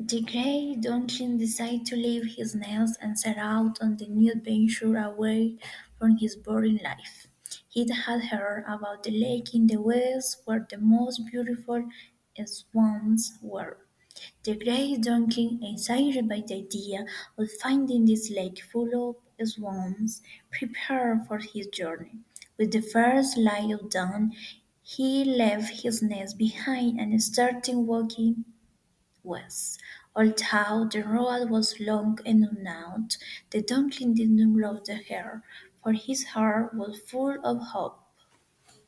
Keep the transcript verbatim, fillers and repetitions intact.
The grey duckling decided to leave his nest and set out on the new adventure away from his boring life. He had heard about the lake in the west where the most beautiful swans were. The grey duckling, excited by the idea of finding this lake full of swans, prepared for his journey. With the first light of dawn, he left his nest behind and started walking west. Although the road was long and unknown, the duckling did not lose the hare, for his heart was full of hope.